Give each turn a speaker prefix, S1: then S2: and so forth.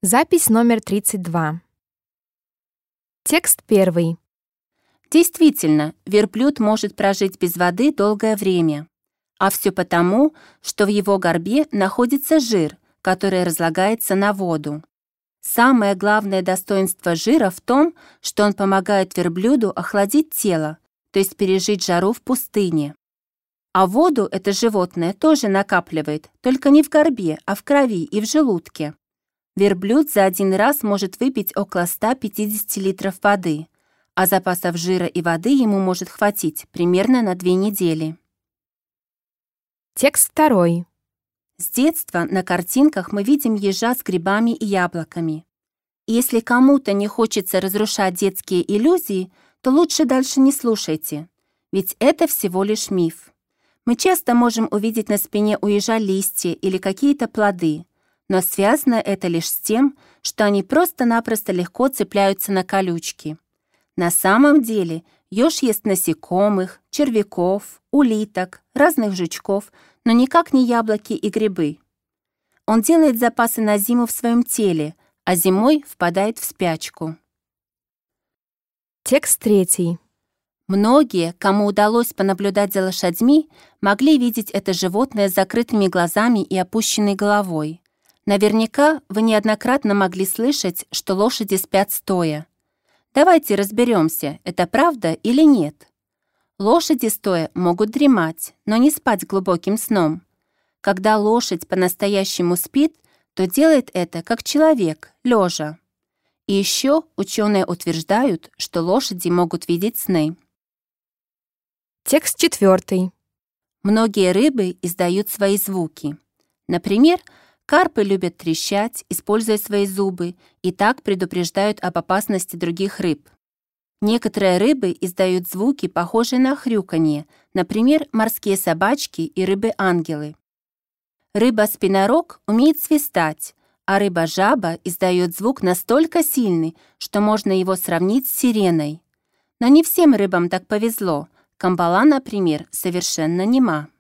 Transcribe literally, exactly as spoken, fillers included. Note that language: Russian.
S1: Запись номер тридцать два. Текст первый.
S2: Действительно, верблюд может прожить без воды долгое время. А все потому, что в его горбе находится жир, который разлагается на воду. Самое главное достоинство жира в том, что он помогает верблюду охладить тело, то есть пережить жару в пустыне. А воду это животное тоже накапливает, только не в горбе, а в крови и в желудке. Верблюд за один раз может выпить около ста пятидесяти литров воды, а запасов жира и воды ему может хватить примерно на две недели.
S1: Текст второй.
S2: С детства на картинках мы видим ежа с грибами и яблоками. И если кому-то не хочется разрушать детские иллюзии, то лучше дальше не слушайте, ведь это всего лишь миф. Мы часто можем увидеть на спине у ежа листья или какие-то плоды, но связано это лишь с тем, что они просто-напросто легко цепляются на колючки. На самом деле еж ест насекомых, червяков, улиток, разных жучков, но никак не яблоки и грибы. Он делает запасы на зиму в своем теле, а зимой впадает в спячку.
S1: Текст третий.
S2: Многие, кому удалось понаблюдать за лошадьми, могли видеть это животное с закрытыми глазами и опущенной головой. Наверняка вы неоднократно могли слышать, что лошади спят стоя. Давайте разберемся, это правда или нет. Лошади стоя могут дремать, но не спать глубоким сном. Когда лошадь по-настоящему спит, то делает это как человек, лежа. И еще ученые утверждают, что лошади могут видеть сны.
S1: Текст четвертый.
S2: Многие рыбы издают свои звуки. Например, карпы любят трещать, используя свои зубы, и так предупреждают об опасности других рыб. Некоторые рыбы издают звуки, похожие на хрюканье, например, морские собачки и рыбы-ангелы. Рыба-спинорог умеет свистать, а рыба-жаба издает звук настолько сильный, что можно его сравнить с сиреной. Но не всем рыбам так повезло. Камбала, например, совершенно нема.